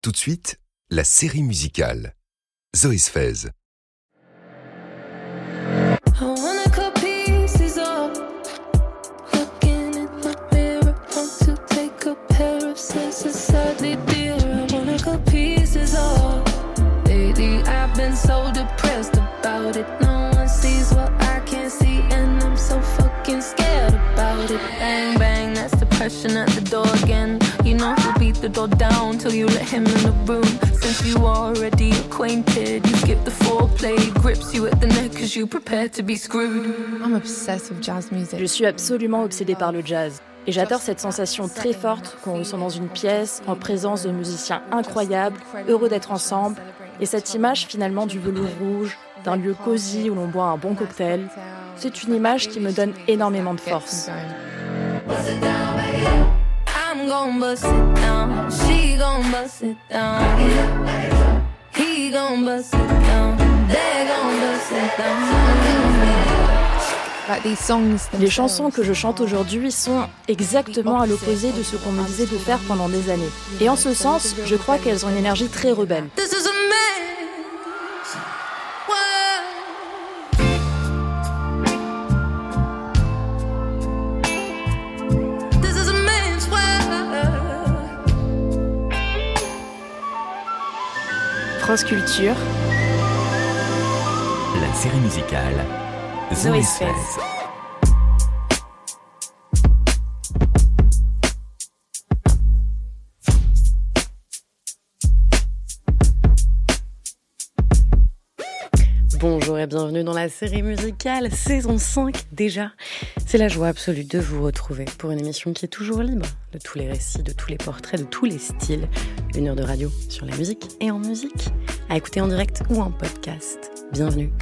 Tout de suite, la série musicale. Zoé Sfez. So depressed about it. No one sees what I can't see, and I'm so fucking scared about it. Bang bang, that's depression at the door again. You know he'll beat the door down till you let him in the room. Since you already acquainted, you skip the foreplay, grips you at the neck as you prepare to be screwed. I'm obsessed with jazz music. Je suis absolument obsédée par le jazz. Et j'adore cette sensation très forte qu'on ressent dans une pièce, en présence de musiciens incroyables, heureux d'être ensemble. Et cette image finalement du velours rouge, d'un lieu cosy où l'on boit un bon cocktail, c'est une image qui me donne énormément de force. I'm gon' bust it down, she gon' bust it down, he gon' bust it down, they gon' bust it down. Les chansons que je chante aujourd'hui sont exactement à l'opposé de ce qu'on me disait de faire pendant des années. Et en ce sens, je crois qu'elles ont une énergie très rebelle. France Culture. La série musicale Zoé Sfez. Bonjour et bienvenue dans la série musicale, saison 5 déjà. C'est la joie absolue de vous retrouver pour une émission qui est toujours libre, de tous les récits, de tous les portraits, de tous les styles. 1 heure de radio sur la musique et en musique, à écouter en direct ou en podcast. Bienvenue.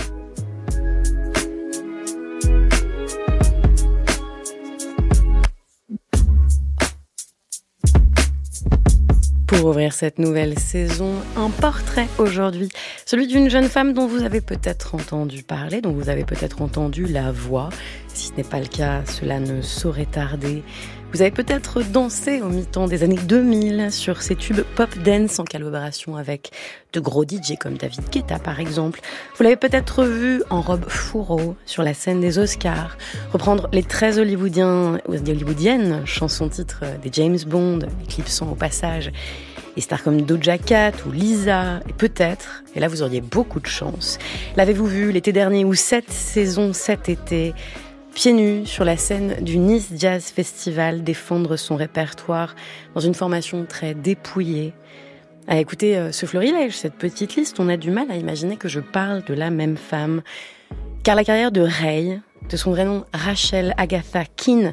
Pour ouvrir cette nouvelle saison, un portrait aujourd'hui, celui d'une jeune femme dont vous avez peut-être entendu parler, dont vous avez peut-être entendu la voix. Si ce n'est pas le cas, cela ne saurait tarder. Vous avez peut-être dansé au mi-temps des années 2000 sur ces tubes pop dance en collaboration avec de gros DJ comme David Guetta par exemple. Vous l'avez peut-être vu en robe fourreau sur la scène des Oscars, reprendre les très hollywoodiennes chansons-titres des James Bond, éclipsant au passage les stars comme Doja Cat ou Lisa, et peut-être, et là vous auriez beaucoup de chance, l'avez-vous vu l'été dernier ou cette saison, cet été, pieds nus sur la scène du Nice Jazz Festival, défendre son répertoire dans une formation très dépouillée. À écouter ce florilège, cette petite liste, on a du mal à imaginer que je parle de la même femme. Car la carrière de Ray, de son vrai nom Rachel Agatha Keane,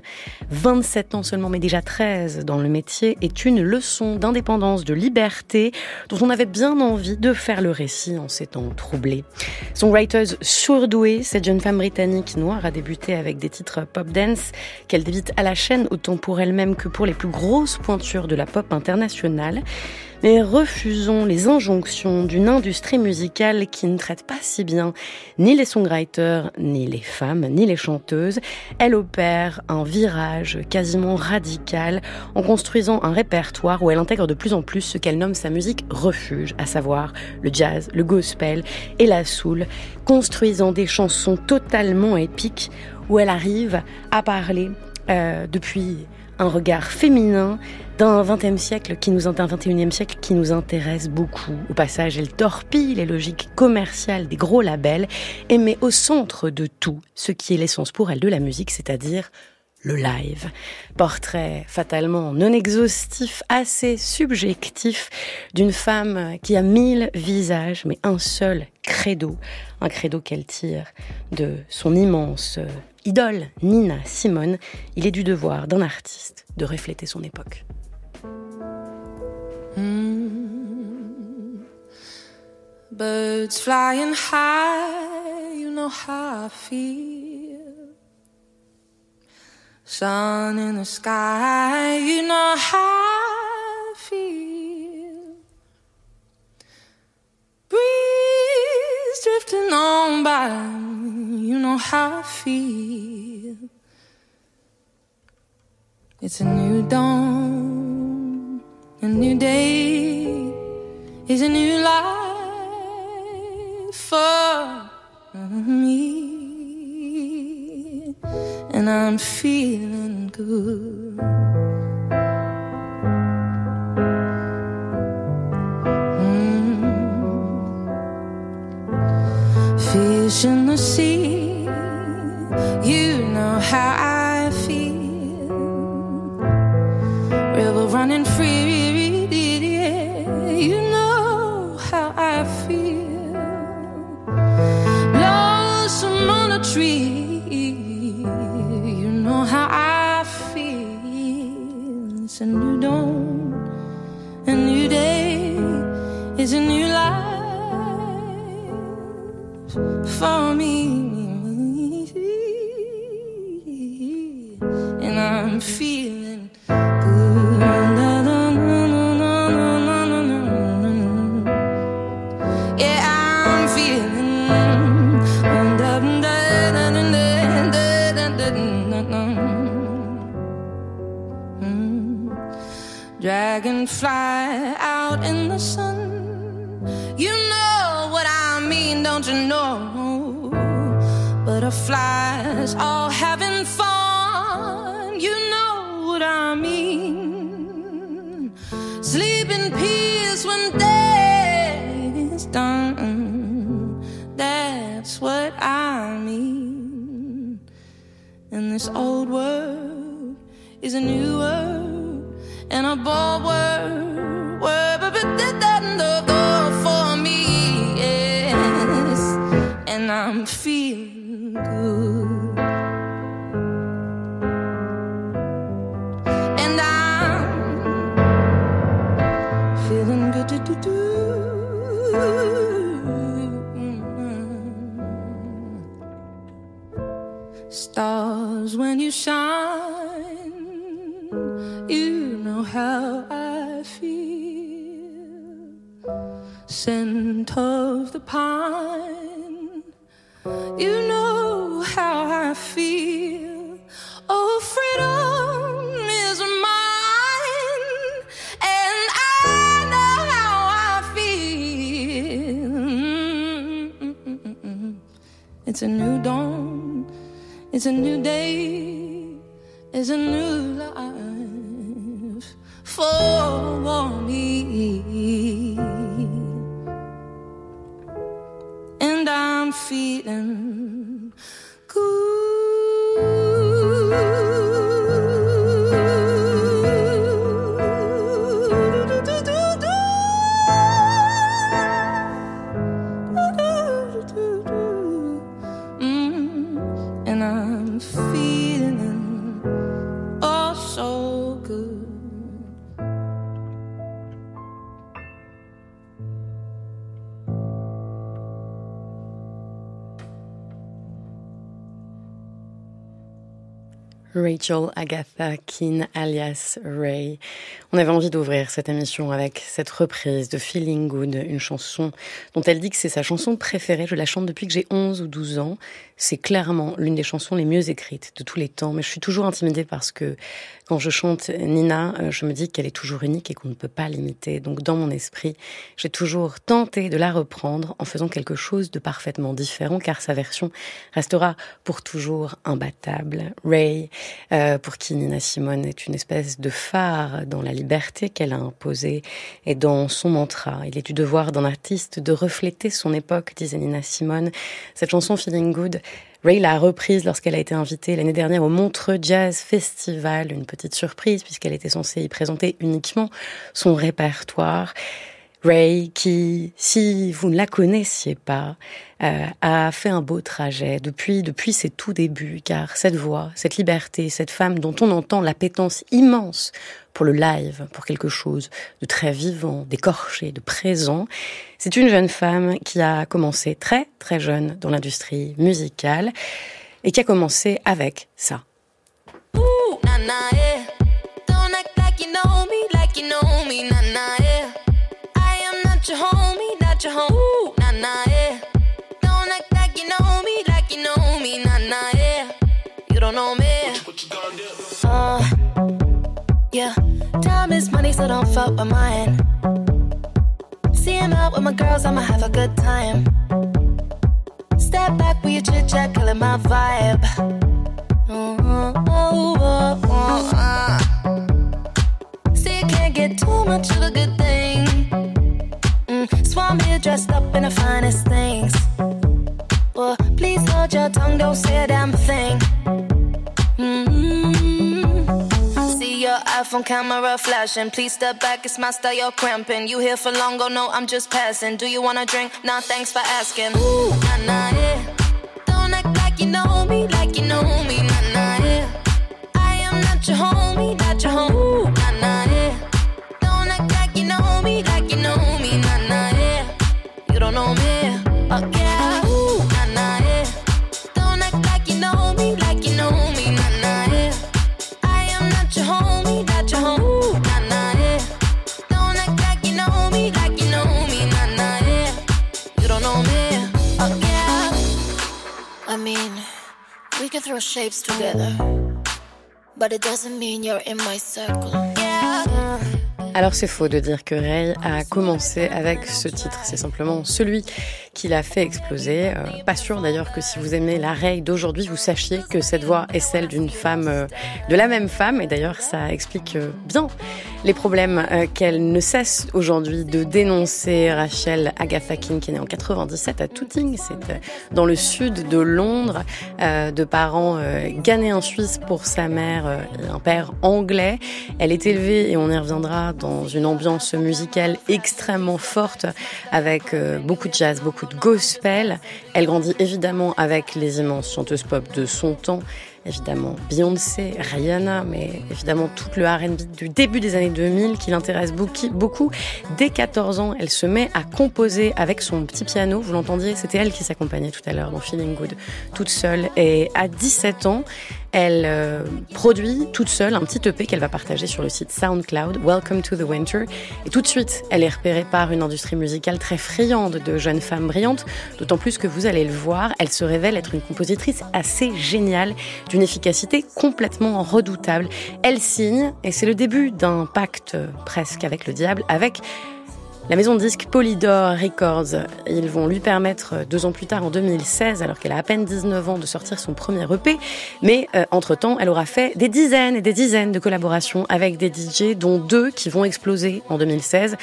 27 ans seulement mais déjà 13 dans le métier, est une leçon d'indépendance, de liberté dont on avait bien envie de faire le récit en ces temps troublés. Songwriter surdouée, cette jeune femme britannique noire a débuté avec des titres pop dance qu'elle débite à la chaîne autant pour elle-même que pour les plus grosses pointures de la pop internationale. Mais refusons les injonctions d'une industrie musicale qui ne traite pas si bien ni les songwriters, ni les femmes, ni les chanteuses. Elle opère un virage quasiment radical en construisant un répertoire où elle intègre de plus en plus ce qu'elle nomme sa musique refuge, à savoir le jazz, le gospel et la soul, construisant des chansons totalement épiques où elle arrive à parler depuis un regard féminin d'un 21e siècle qui nous intéresse beaucoup. Au passage, elle torpille les logiques commerciales des gros labels et met au centre de tout ce qui est l'essence pour elle de la musique, c'est-à-dire le live. Portrait fatalement non exhaustif, assez subjectif d'une femme qui a 1000 visages, mais un seul credo. Un credo qu'elle tire de son immense idole, Nina Simone. Il est du devoir d'un artiste de refléter son époque. Birds flying high, you know how I feel. Sun in the sky, you know how I feel. Breeze drifting on by, you know how I feel. It's a new dawn, a new day. is a new life for me, and I'm feeling good. Fish in the sea, you know how I feel. River running free, you know how I feel. Blossom on a tree, you know how I feel. It's a new dawn, a new day, it's a new life for me, and I'm feeling good. Yeah, I'm feeling dragonfly out in the sun. You know what I mean, don't you know? Butterflies all having fun. You know what I mean. Sleep in peace when day is done. That's what I mean. And this old world is a new world, and a bold world for me, yes. And I'm feeling good, and I'm feeling good to do. Stars when you shine, you know how I feel. Scent of the pine, you know how I feel. Oh, freedom is mine, and I know how I feel. It's a new dawn, it's a new day, it's a new life for me, and I'm feeling good. And I'm feeling oh so good. Rachel Agatha Keane alias Ray. On avait envie d'ouvrir cette émission avec cette reprise de Feeling Good, une chanson dont elle dit que c'est sa chanson préférée. Je la chante depuis que j'ai 11 ou 12 ans. C'est clairement l'une des chansons les mieux écrites de tous les temps. Mais je suis toujours intimidée parce que quand je chante Nina, je me dis qu'elle est toujours unique et qu'on ne peut pas l'imiter. Donc dans mon esprit, j'ai toujours tenté de la reprendre en faisant quelque chose de parfaitement différent, car sa version restera pour toujours imbattable. Ray, pour qui Nina Simone est une espèce de phare dans la liberté qu'elle a imposée et dans son mantra. Il est du devoir d'un artiste de refléter son époque, disait Nina Simone. Cette chanson Feeling Good, Ray l'a reprise lorsqu'elle a été invitée l'année dernière au Montreux Jazz Festival, une petite surprise puisqu'elle était censée y présenter uniquement son répertoire. Ray, qui, si vous ne la connaissiez pas, a fait un beau trajet depuis ses tout débuts, car cette voix, cette liberté, cette femme dont on entend l'appétence immense pour le live, pour quelque chose de très vivant, d'écorché, de présent, c'est une jeune femme qui a commencé très très jeune dans l'industrie musicale et qui a commencé avec ça. Ooh, nah, nah, yeah. Don't act like you know me, nah, nah, yeah. Your homie, not your home. Ooh, nah, nah, yeah. Don't act like you know me, nah, nah, yeah. You don't know me. What you gonna do? Yeah. Time is money, so don't fuck with mine. See him out with my girls, I'ma have a good time. Step back with your chit chat, killing my vibe. See, you can't get too much of a good thing. So I'm here dressed up in the finest things. Well, please hold your tongue, don't say a damn thing. See your iPhone camera flashing. Please step back, it's my style, you're cramping. You here for long, oh no, I'm just passing. Do you wanna drink? Nah, thanks for asking. Ooh, nah, nah, yeah. Don't act like you know me, like you know me, nah, nah, yeah. I am not your homie, not your homie. Ooh, nah, nah, yeah. Don't act like you know me, like you know me, nah, nah, yeah. You don't know me, oh yeah. Ooh, nah, nah, yeah. Don't act like you know me, like you know me, nah, nah, yeah. I am not your homie, not your homie. Ooh, nah, nah, yeah. Don't act like you know me, like you know me, nah, nah, yeah. You don't know me, oh yeah. I mean, we can throw shapes together, but it doesn't mean you're in my circle. Yeah. Alors c'est faux de dire que Ray a commencé avec ce titre, c'est simplement celui qui l'a fait exploser. Pas sûr d'ailleurs que si vous aimez la Ray d'aujourd'hui, vous sachiez que cette voix est celle d'une femme, de la même femme, et d'ailleurs ça explique bien les problèmes qu'elle ne cesse aujourd'hui de dénoncer. Rachel Agatha King, qui est née en 97 à Tooting, c'est dans le sud de Londres, de parents ghanéens suisses pour sa mère et un père anglais. Elle est élevée, et on y reviendra, dans une ambiance musicale extrêmement forte, avec beaucoup de jazz, beaucoup de gospel. Elle grandit évidemment avec les immenses chanteuses pop de son temps, évidemment Beyoncé, Rihanna, mais évidemment tout le R&B du début des années 2000 qui l'intéresse beaucoup. Dès 14 ans, elle se met à composer avec son petit piano. Vous l'entendiez, c'était elle qui s'accompagnait tout à l'heure dans Feeling Good, toute seule. Et à 17 ans, elle produit toute seule un petit EP qu'elle va partager sur le site SoundCloud, Welcome to the Winter. Et tout de suite, elle est repérée par une industrie musicale très friande de jeunes femmes brillantes, d'autant plus que vous allez le voir, elle se révèle être une compositrice assez géniale, d'une efficacité complètement redoutable. Elle signe, et c'est le début d'un pacte presque avec le diable, avec la maison de disques Polydor Records. Ils vont lui permettre 2 ans plus tard, en 2016, alors qu'elle a à peine 19 ans, de sortir son premier EP. Mais entre-temps, elle aura fait des dizaines et des dizaines de collaborations avec des DJ, dont 2 qui vont exploser en 2016.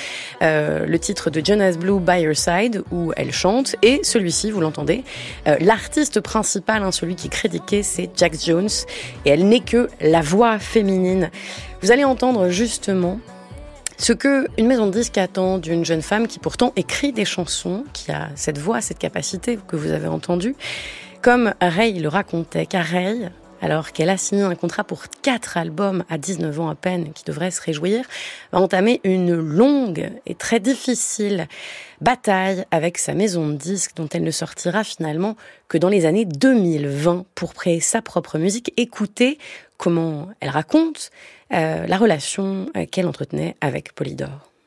Le titre de Jonas Blue, By Your Side, où elle chante, et celui-ci, vous l'entendez. L'artiste principal, celui qui est critiqué, c'est Jax Jones, et elle n'est que la voix féminine. Vous allez entendre justement ce que une maison de disques attend d'une jeune femme qui pourtant écrit des chansons, qui a cette voix, cette capacité que vous avez entendue. Comme Ray le racontait, car Ray, alors qu'elle a signé un contrat pour 4 albums à 19 ans à peine, qui devrait se réjouir, va entamer une longue et très difficile bataille avec sa maison de disques, dont elle ne sortira finalement que dans les années 2020 pour créer sa propre musique. Écoutez comment elle raconte la relation qu'elle entretenait avec Polydor.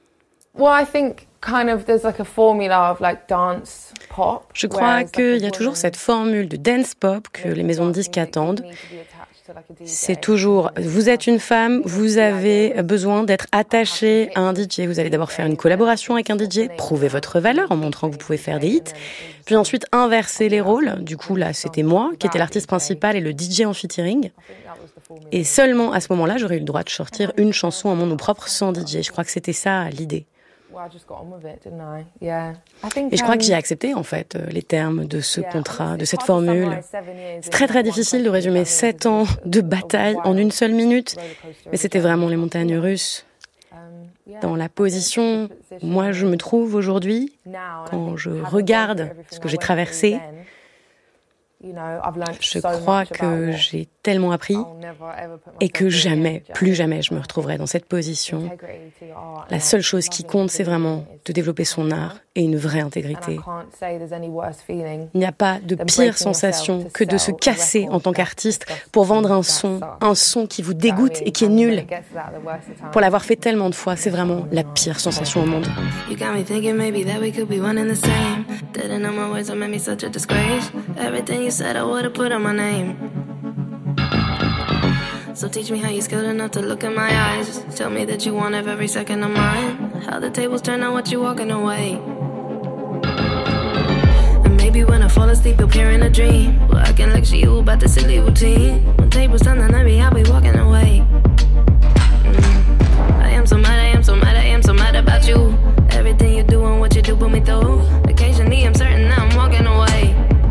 Je crois qu'il y a toujours cette formule de dance pop que les maisons de disques attendent. C'est toujours, vous êtes une femme, vous avez besoin d'être attachée à un DJ. Vous allez d'abord faire une collaboration avec un DJ, prouver votre valeur en montrant que vous pouvez faire des hits, puis ensuite inverser les rôles. Du coup, là, c'était moi qui étais l'artiste principal et le DJ en featuring. Et seulement à ce moment-là, j'aurais eu le droit de sortir une chanson à mon nom propre sans DJ. Je crois que c'était ça l'idée. Et je crois que j'ai accepté en fait les termes de ce contrat, de cette formule. C'est très très difficile de résumer 7 ans de bataille en une seule minute, mais c'était vraiment les montagnes russes. Dans la position où moi je me trouve aujourd'hui, quand je regarde ce que j'ai traversé, je crois que j'ai tellement appris et que jamais, plus jamais, je me retrouverai dans cette position. La seule chose qui compte, c'est vraiment de développer son art et une vraie intégrité. Il n'y a pas de pire sensation que de se casser en tant qu'artiste pour vendre un son qui vous dégoûte et qui est nul. Pour l'avoir fait tellement de fois, c'est vraiment la pire sensation au monde. You said I would've put on my name. So teach me how you're skilled enough to look in my eyes. Tell me that you want every second of mine. how the tables turn on what you walking away. And maybe when I fall asleep, you'll appear in a dream. Well, I can lecture you about the silly routine. When tables turn, then maybe I'll be walking away. I am so mad, I am so mad, I am so mad about you. Everything you do and what you do put me through. Occasionally I'm certain now I'm walking away.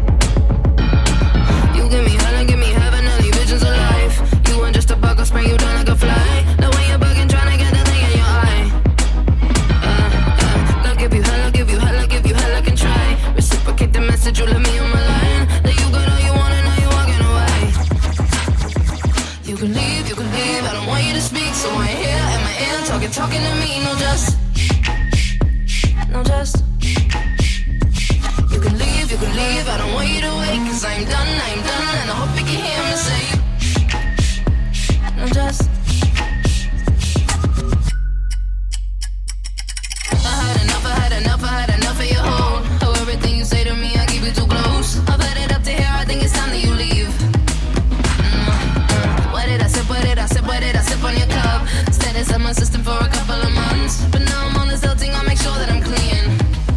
You give me hell and give me heaven, early visions of life. You want just a buck, I'll spray you down like a fly. The way you're bugging, trying to get the thing in your eye. I'll give you hell, I'll give you hell, I'll give you hell, I can try. Reciprocate the message, you let me on my line. That you got all you want and now you're walking away. You can leave, I don't want you to speak. So I ain't here at my ear, talking to me, no just. You can leave, I don't want you to wait. Cause I'm done, and I hope you can hear me say. No just. I had enough of your hold. Oh, everything you say to me, I keep it too close. I've had it up to here, I think it's time that you leave. What did I sip on your cup? Stayed inside my system for a couple of months. But now I'm on this hill thing, I'll make sure that I'm clean.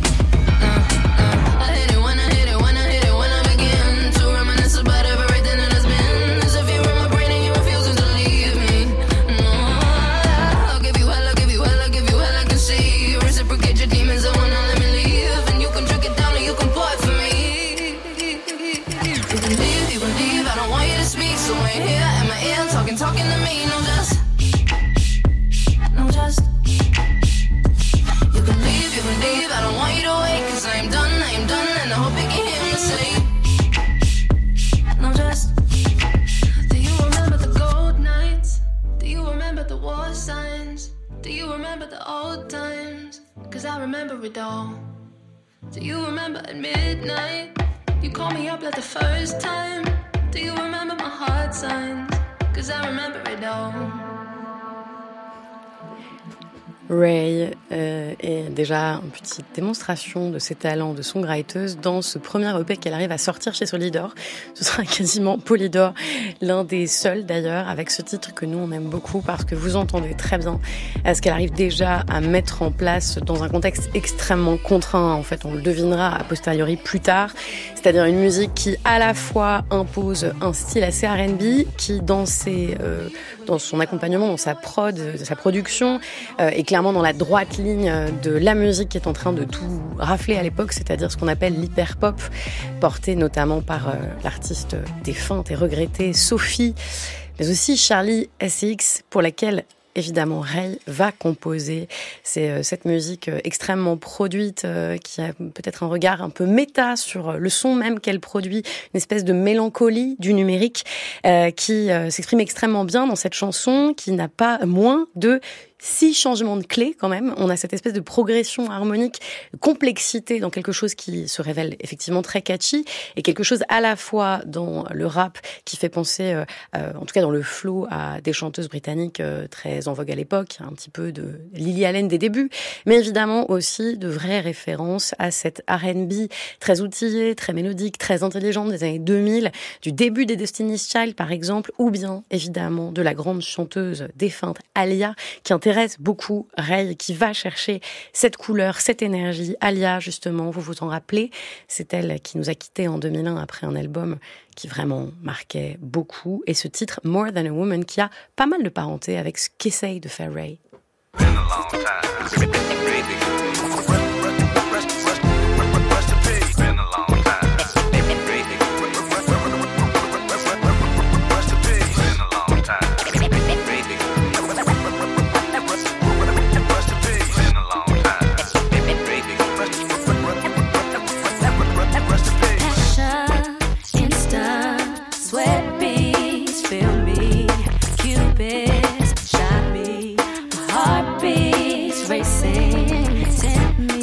I hit it when I begin to reminisce about everything that has been. As if you're in my brain and you're refusing to leave me. No, I'll give you hell, I'll give you hell, I'll give you hell, I can see. Reciprocate your demons, I wanna let me leave. And you can drink it down or you can pour it for me. You can leave, I don't want you to speak. So I ain't here at my ear, talking to me, no just. You can leave, I don't want you to wait. Cause I'm done, and I hope you can hear me say. No just. Do you remember the gold nights? Do you remember the war signs? Do you remember the old times? Cause I remember it all. Do you remember at midnight? You call me up like the first time. Do you remember my heart signs? Cause I remember it all. Ray est déjà une petite démonstration de ses talents de songwriteuse dans ce premier EP qu'elle arrive à sortir chez Polydor. Ce sera quasiment Polydor, l'un des seuls d'ailleurs, avec ce titre que nous on aime beaucoup parce que vous entendez très bien ce qu'elle arrive déjà à mettre en place dans un contexte extrêmement contraint. En fait, on le devinera a posteriori plus tard, c'est-à-dire une musique qui à la fois impose un style assez R&B, qui dans son accompagnement, dans sa prod, sa production, est clairement dans la droite ligne de la musique qui est en train de tout rafler à l'époque, c'est-à-dire ce qu'on appelle l'hyper-pop, porté notamment par l'artiste défunte et regrettée Sophie, mais aussi Charlie XCX, pour laquelle évidemment Ray va composer. C'est cette musique extrêmement produite qui a peut-être un regard un peu méta sur le son même qu'elle produit, une espèce de mélancolie du numérique qui s'exprime extrêmement bien dans cette chanson, qui n'a pas moins de 6 changements de clés quand même. On a cette espèce de progression harmonique, complexité dans quelque chose qui se révèle effectivement très catchy et quelque chose à la fois dans le rap qui fait penser, en tout cas dans le flow, à des chanteuses britanniques très en vogue à l'époque, un petit peu de Lily Allen des débuts, mais évidemment aussi de vraies références à cette R&B très outillée, très mélodique, très intelligente des années 2000, du début des Destiny's Child par exemple, ou bien évidemment de la grande chanteuse défunte Alia qui intéresse beaucoup Ray, qui va chercher cette couleur, cette énergie. Alia, justement, vous vous en rappelez, c'est elle qui nous a quittés en 2001 après un album qui vraiment marquait beaucoup. Et ce titre, More Than a Woman, qui a pas mal de parenté avec ce qu'essaye de faire Ray. Racing, sent me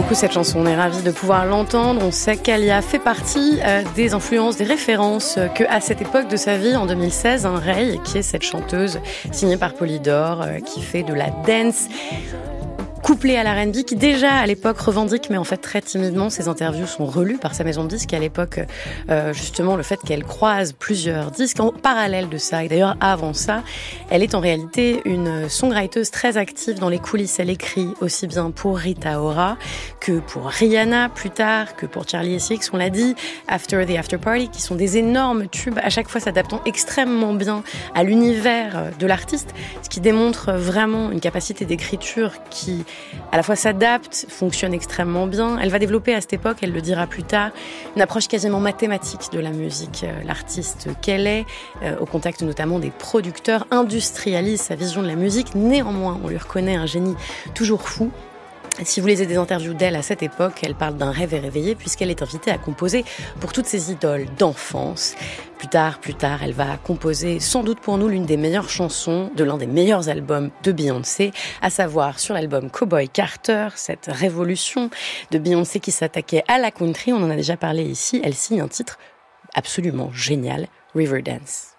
beaucoup cette chanson, on est ravis de pouvoir l'entendre. On sait qu'elle y a fait partie des influences, des références qu'à cette époque de sa vie, en 2016, Ray, qui est cette chanteuse signée par Polydor, qui fait de la dance couplée à la R&B, qui déjà à l'époque revendique, mais en fait très timidement. Ses interviews sont relues par sa maison de disques. À l'époque, justement, le fait qu'elle croise plusieurs disques en parallèle de ça, et d'ailleurs avant ça, elle est en réalité une songwriteuse très active dans les coulisses. Elle écrit aussi bien pour Rita Ora que pour Rihanna plus tard, que pour Charlie XCX, on l'a dit, After the After Party, qui sont des énormes tubes, à chaque fois s'adaptant extrêmement bien à l'univers de l'artiste, ce qui démontre vraiment une capacité d'écriture qui à la fois s'adapte, fonctionne extrêmement bien. Elle va développer à cette époque, elle le dira plus tard, une approche quasiment mathématique de la musique. L'artiste qu'elle est, au contact notamment des producteurs, industrialise sa vision de la musique. Néanmoins, on lui reconnaît un génie toujours fou. Si vous lisez des interviews d'elle à cette époque, elle parle d'un rêve réveillé puisqu'elle est invitée à composer pour toutes ses idoles d'enfance. Plus tard, elle va composer sans doute pour nous l'une des meilleures chansons de l'un des meilleurs albums de Beyoncé, à savoir sur l'album Cowboy Carter, cette révolution de Beyoncé qui s'attaquait à la country. On en a déjà parlé ici. Elle signe un titre absolument génial, Riverdance.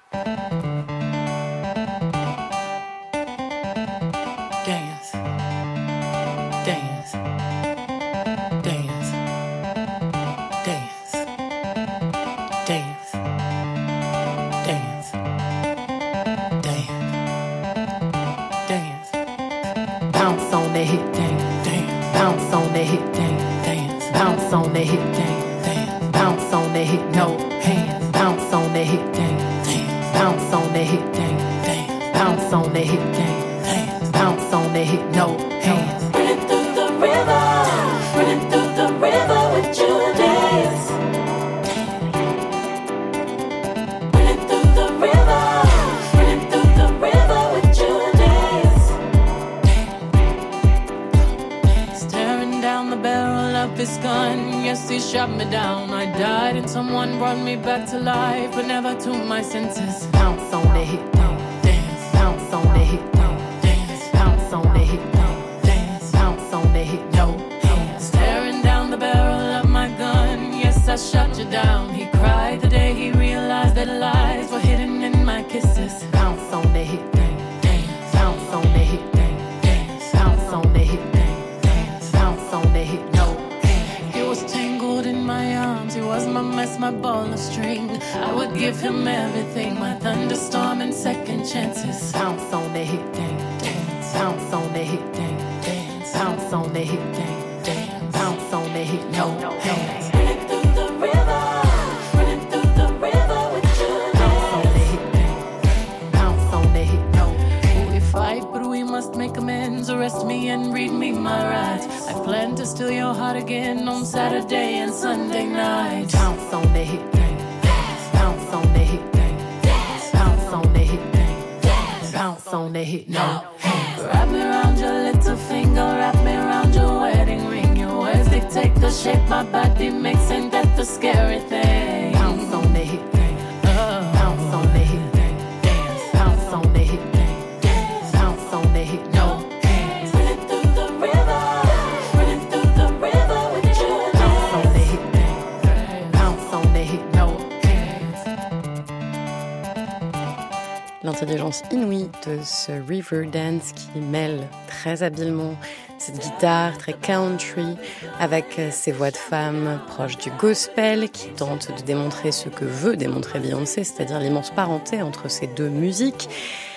Back to life, but never to my senses. Bounce on the hit, dance. Bounce on the hit, dance. Bounce on the hit, dance. Bounce on the hit, no hands. Staring down the barrel of my gun. Yes, I shot you down. He cried the day he realized that lies were hidden in my kisses. Bounce on the hit, dance. Bounce on the hit, dance. Bounce on the hit, dance. Bounce on the hit, no hands. He was tangled in my arms. He was my mess, my ball of string. I would give him everything, my thunderstorm and second chances. Bounce on the hit, dance. Bounce on the hit, dance. Bounce on the hit, dance. Bounce on the hit, no hands. Running through the river, running through the river with you. Bounce on the hit, dance. Bounce on the hit, no. We fight, but we must make amends. Arrest me and read me my rights. I plan to steal your heart again on Saturday and Sunday night. Bounce on the hit, dance. Bounce on the hit, dance. Bounce on the hit, dance. Bounce on the hit, no hands. Wrap me around your little finger, wrap me around your wedding ring. Your words dictate the shape my body makes, ain't that the scary thing? Bounce on the hit, dance. Bounce on the hit, dance. Bounce on the hit, dance. Bounce on the hit, no hands. Running through the river, running through the river with you. Bounce on the hit, dance. Bounce on the hit, no hands. L'intelligence inouïe de ce Riverdance qui mêle très habilement cette guitare très country avec ces voix de femmes proches du gospel qui tentent de démontrer ce que veut démontrer Beyoncé, c'est-à-dire l'immense parenté entre ces deux musiques.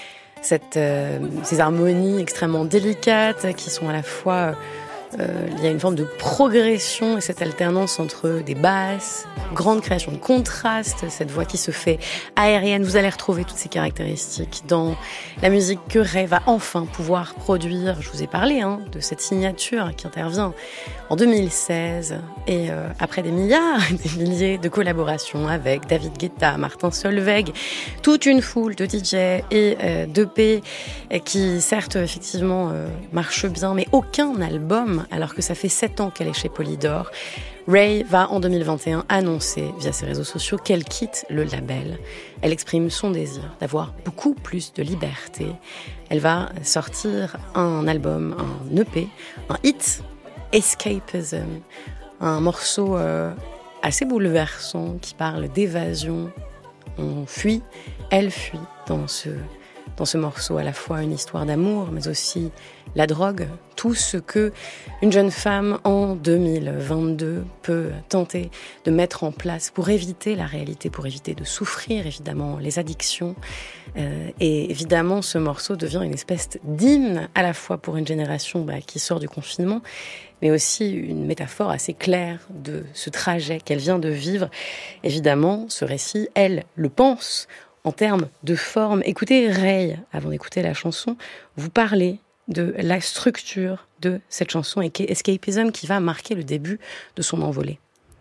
Ces harmonies extrêmement délicates qui sont à la fois... il y a une forme de progression et cette alternance entre des basses, grande création de contraste, cette voix qui se fait aérienne. Vous allez retrouver toutes ces caractéristiques dans la musique que Ray va enfin pouvoir produire. Je vous ai parlé de cette signature qui intervient en 2016 et après des milliards, des milliers de collaborations avec David Guetta, Martin Solveig, toute une foule de DJ et d'EP qui certes effectivement marchent bien, mais aucun album, alors que ça fait 7 ans qu'elle est chez Polydor. Ray va en 2021 annoncer via ses réseaux sociaux qu'elle quitte le label. Elle exprime son désir d'avoir beaucoup plus de liberté. Elle va sortir un album, un EP, un hit Escapism, un morceau assez bouleversant qui parle d'évasion. On fuit, elle fuit dans ce morceau, à la fois une histoire d'amour, mais aussi la drogue, tout ce que une jeune femme en 2022 peut tenter de mettre en place pour éviter la réalité, pour éviter de souffrir, évidemment, les addictions. Et évidemment, ce morceau devient une espèce d'hymne, à la fois pour une génération qui sort du confinement, mais aussi une métaphore assez claire de ce trajet qu'elle vient de vivre. Évidemment, ce récit, elle le pense en termes de forme. Écoutez Ray, avant d'écouter la chanson, vous parlez de la structure de cette chanson et Escapism qui va marquer le début de son envolée.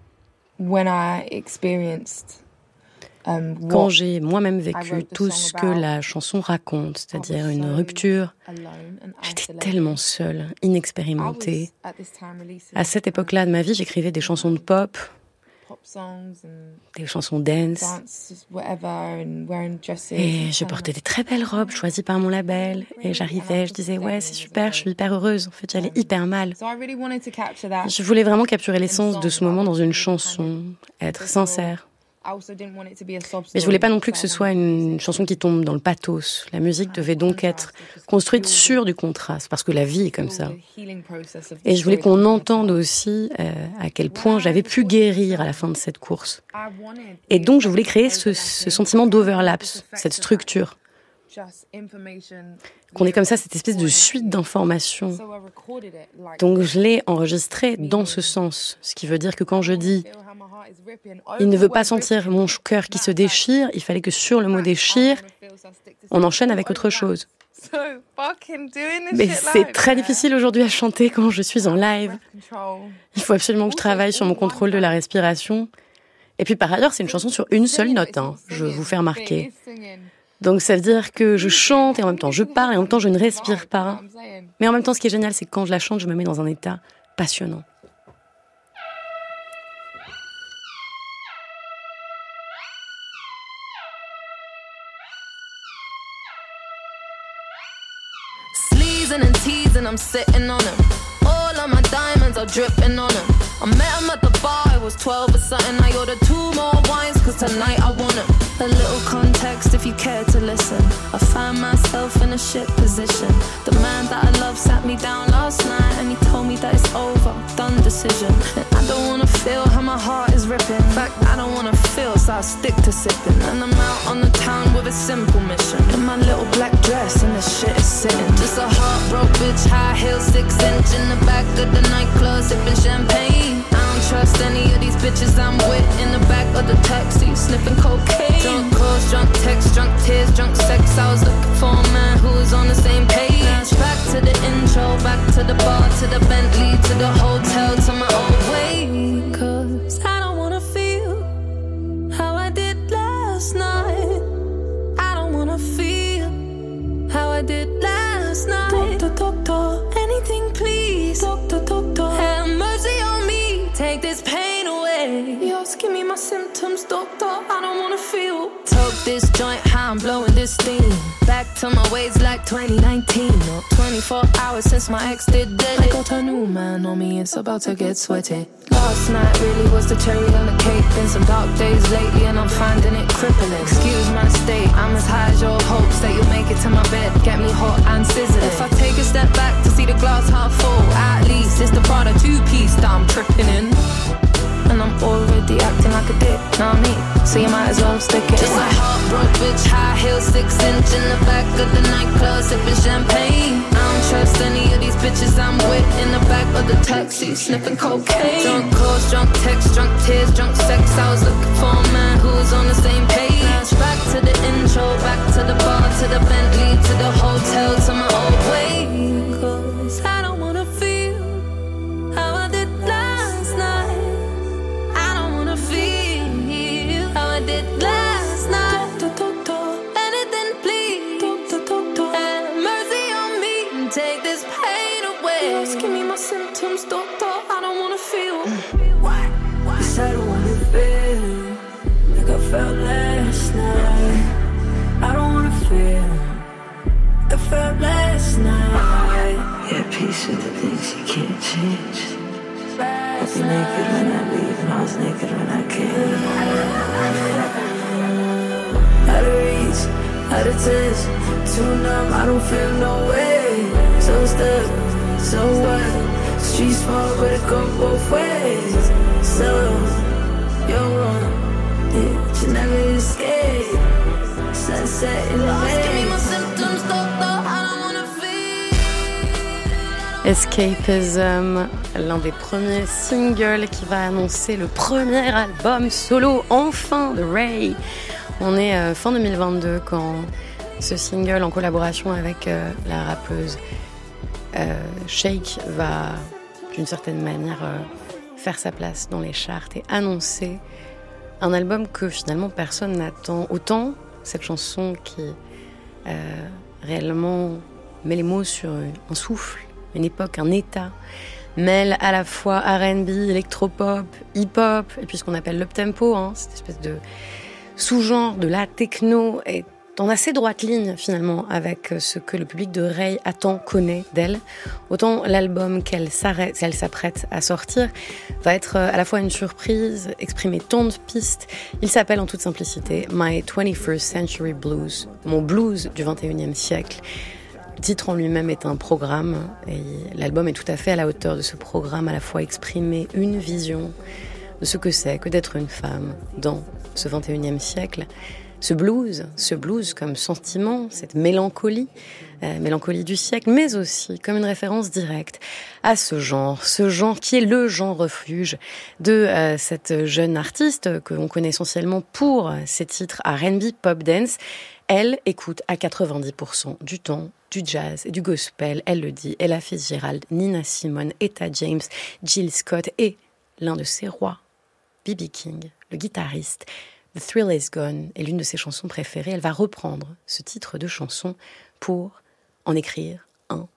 Quand j'ai moi-même vécu tout ce que la chanson raconte, c'est-à-dire une rupture, j'étais tellement seule, inexpérimentée. À cette époque-là de ma vie, j'écrivais des chansons de pop, des chansons dance, et je portais des très belles robes choisies par mon label, et j'arrivais, je disais ouais c'est super, je suis hyper heureuse. En fait j'allais hyper mal. Je voulais vraiment capturer l'essence de ce moment dans une chanson, être sincère. Mais je voulais pas non plus que ce soit une chanson qui tombe dans le pathos. La musique devait donc être construite sur du contraste, parce que la vie est comme ça. Et je voulais qu'on entende aussi à quel point j'avais pu guérir à la fin de cette course. Et donc je voulais créer ce sentiment d'overlaps, cette structure. Qu'on est comme ça, cette espèce de suite d'informations. Donc je l'ai enregistré dans ce sens. Ce qui veut dire que quand je dis « il ne veut pas sentir mon cœur qui se déchire », il fallait que sur le mot « déchire », on enchaîne avec autre chose. Mais c'est très difficile aujourd'hui à chanter quand je suis en live. Il faut absolument que je travaille sur mon contrôle de la respiration. Et puis par ailleurs, c'est une chanson sur une seule note, je vous fais remarquer. Donc ça veut dire que je chante et en même temps je parle et en même temps je ne respire pas. Mais en même temps, ce qui est génial, c'est que quand je la chante, je me mets dans un état passionnant. Sleezing and teasing, I'm sitting on him. All of my diamonds are dripping on him. I met him at the bar, I was 12 or something. I ordered 2 more wines, cause tonight I want him. A little context if you care to listen. I found myself in a shit position. The man that I love sat me down last night and he told me that it's over, done decision. And I don't wanna feel how my heart is ripping. In fact, I don't wanna feel, so I stick to sipping. And I'm out on the town with a simple mission. In my little black dress and the shit is sitting. Just a heartbroken bitch, high heel, 6-inch. In the back of the nightclub, sipping champagne. I don't trust any of these bitches I'm with. In the back of the taxi, sniffing cocaine. Drunk calls, drunk texts, drunk tears, drunk sex. I was looking for a man who was on the same page. Back to the intro, back to the bar, to the Bentley, to the hotel, to my own way. Cause I don't wanna feel how I did last night. I don't wanna feel how I did last night. Doctor, anything please. Doctor, have mercy on me. Take this pain away. You're asking me my symptoms, doctor. I don't wanna feel. Toke this joint, how I'm blowing this steam. Back to my ways like 2019. Or 24 hours since my ex did dead. I got a new man on me, it's about to get sweaty. Last night really was the cherry on the cake. Been some dark days lately and I'm finding it crippling. Excuse my state, I'm as high as your hopes that you'll make it to my bed. Get me hot and sizzling. If I take a step back to see the glass half full, at least it's the Prada 2-piece that I'm tripping in. And I'm already acting like a dick, know what I mean? So you might as well stick it. Just a heartbroken bitch, high heel, 6-inch. In the back of the nightclub, sipping champagne. I don't trust any of these bitches I'm with. In the back of the taxi, sniffing cocaine. Drunk calls, drunk texts, drunk tears, drunk sex. I was looking for a man who was on the same page. Back to the intro, back to the bar, to the Bentley, to the hotel, to my old way. Cause I don't wanna feel how I did last night. Feel how I did last night. Anything please. Have mercy on me and take this pain away. You're asking me my symptoms, doctor. I don't wanna feel. Yes, I don't wanna feel like I felt last night. I don't wanna feel like I felt last night. Yeah, peace with the things you can't change. was naked when I leave, and I was naked when I came. Out of reach, out of touch, too numb, I don't feel no way. So stuck, so what? Street small, but it go both ways. So, you're wrong, yeah, you never escape. Sunset in the bay. Escapism, l'un des premiers singles qui va annoncer le premier album solo enfin de Ray. On est fin 2022 quand ce single en collaboration avec la rappeuse Shake va d'une certaine manière faire sa place dans les charts et annoncer un album que finalement personne n'attend. Autant cette chanson qui réellement met les mots sur un souffle, une époque, un état, mêle à la fois R&B, électropop, hip-hop, et puis ce qu'on appelle l'up-tempo, cette espèce de sous-genre de la techno, est en assez droite ligne finalement avec ce que le public de Ray attend, connaît d'elle. Autant l'album qu'elle s'apprête à sortir va être à la fois une surprise, exprimer tant de pistes. Il s'appelle en toute simplicité My 21st Century Blues, mon blues du 21e siècle. Le titre en lui-même est un programme et l'album est tout à fait à la hauteur de ce programme, à la fois exprimer une vision de ce que c'est que d'être une femme dans ce 21e siècle. Ce blues comme sentiment, cette mélancolie du siècle, mais aussi comme une référence directe à ce genre qui est le genre refuge de cette jeune artiste que l'on connaît essentiellement pour ses titres R&B, pop dance. Elle écoute à 90% du temps du jazz et du gospel, elle le dit, Ella Fitzgerald, Nina Simone, Etta James, Jill Scott et l'un de ses rois, B.B. King, le guitariste. The Thrill Is Gone est l'une de ses chansons préférées. Elle va reprendre ce titre de chanson pour en écrire un.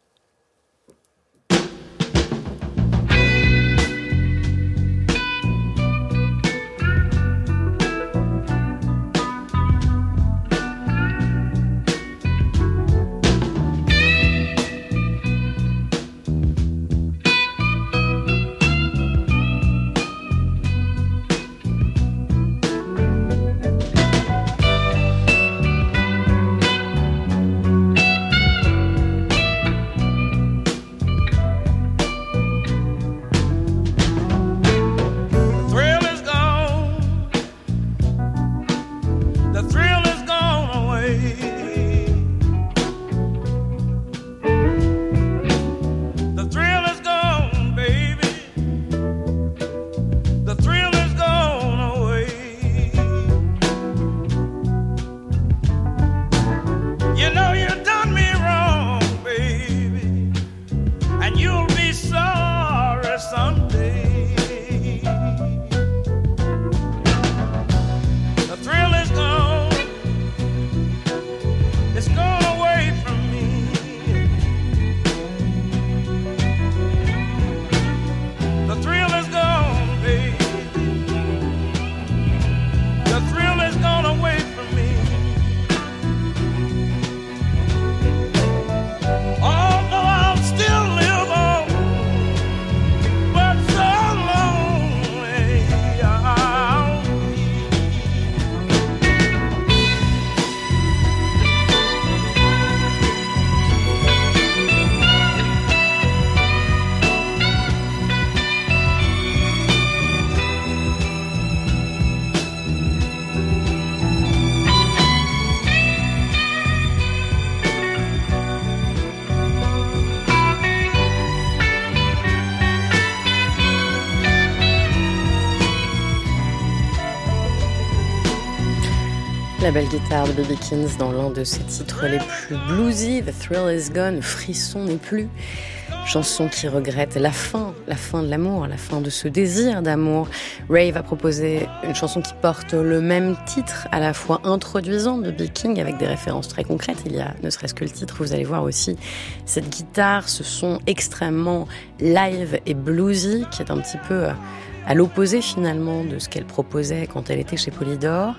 La belle guitare de B.B. King dans l'un de ses titres les plus bluesy, The Thrill Is Gone, le frisson n'est plus. Chanson qui regrette la fin de l'amour, la fin de ce désir d'amour. Ray va proposer une chanson qui porte le même titre, à la fois introduisant B.B. King avec des références très concrètes. Il y a ne serait-ce que le titre, vous allez voir aussi cette guitare, ce son extrêmement live et bluesy qui est un petit peu à l'opposé finalement de ce qu'elle proposait quand elle était chez Polydor.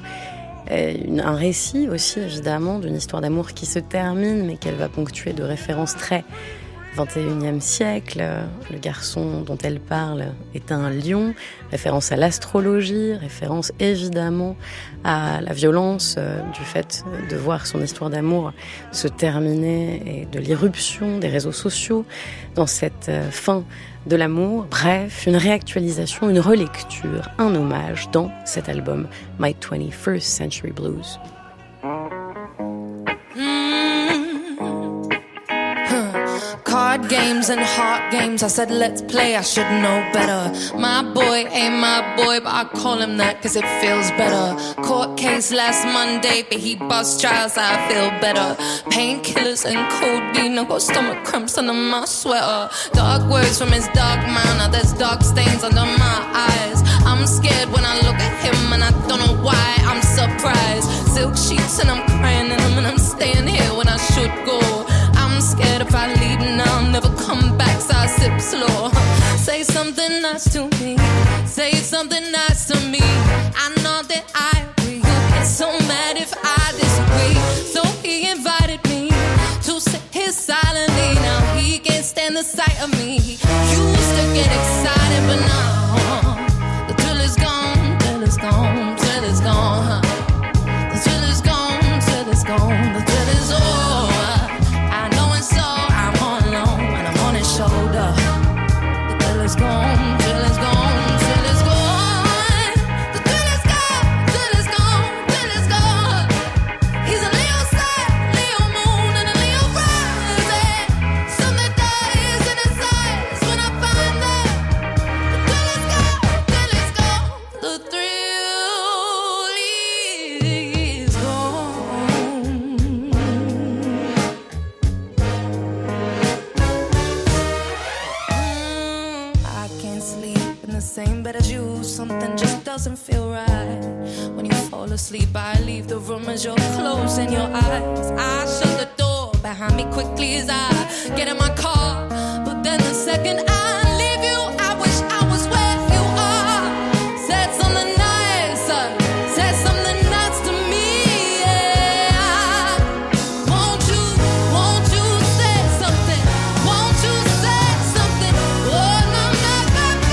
Un récit aussi évidemment d'une histoire d'amour qui se termine mais qu'elle va ponctuer de références très 21e siècle. Le garçon dont elle parle est un lion, référence à l'astrologie, référence évidemment à la violence du fait de voir son histoire d'amour se terminer et de l'irruption des réseaux sociaux dans cette fin de l'amour. Bref, une réactualisation, une relecture, un hommage dans cet album My 21st Century Blues. Card games and heart games, I said let's play, I should know better. My boy ain't my boy, but I call him that cause it feels better. Court case last Monday, but he bust trials, I feel better. Painkillers and codeine, I got stomach cramps under my sweater. Dark words from his dark mind, now there's dark stains under my eyes. I'm scared when I look at him and I don't know why I'm surprised. Silk sheets and I'm crying in them and I'm staying here when I should go. I'm scared if I leave now I'll never come back, so I sip slow. Say something nice to me, say something nice to me. I know that I agree, you get so mad if I disagree. So he invited me to sit here silently. Now he can't stand the sight of me. He used to get excited, but now the thrill is gone, thrill is gone, thrill is gone. The thrill is gone, thrill is gone, the thrill is over. Shoulder. The thrill is gone, thrill is gone, thrill is gone. The thrill is gone, thrill is gone, thrill is gone. He's a Leo sun, Leo moon, and a Leo rising. Something dies in his eyes when I find that. The thrill is gone, thrill is gone. The thrill is same bed as you, something just doesn't feel right. When you fall asleep, I leave the room as you're closing your eyes. I shut the door behind me quickly as I get in my car. But then the second I leave you, I wish I was where you are. Said something nice, said something nice to me, yeah. Won't you say something? Won't you say something? Oh, no, no, no, no.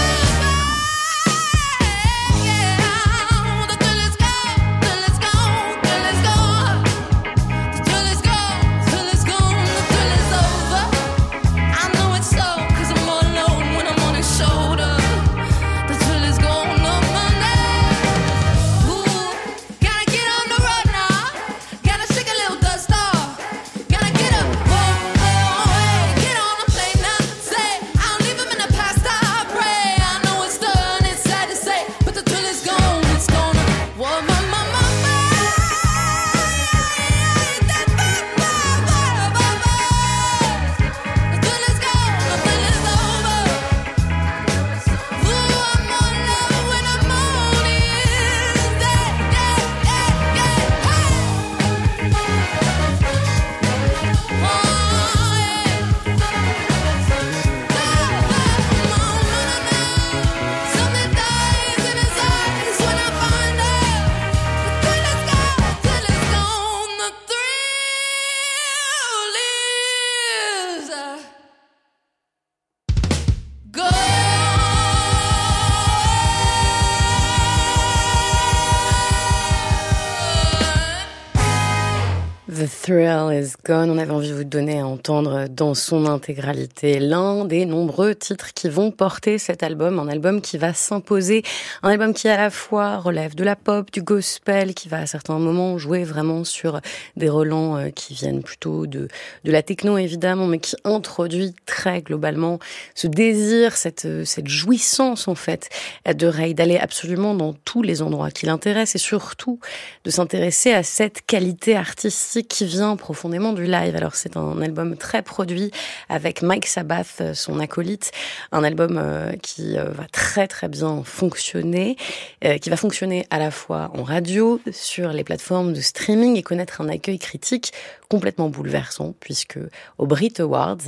The Thrill is Gone. On avait envie de vous donner à entendre dans son intégralité l'un des nombreux titres qui vont porter cet album, un album qui va s'imposer, un album qui à la fois relève de la pop, du gospel, qui va à certains moments jouer vraiment sur des relents qui viennent plutôt de la techno évidemment, mais qui introduit très globalement ce désir, cette jouissance en fait de Ray d'aller absolument dans tous les endroits qui l'intéressent et surtout de s'intéresser à cette qualité artistique qui vient profondément du live. Alors c'est un album très produit avec Mike Sabath, son acolyte, un album qui va très très bien fonctionner, qui va fonctionner à la fois en radio, sur les plateformes de streaming et connaître un accueil critique complètement bouleversant puisque aux Brit Awards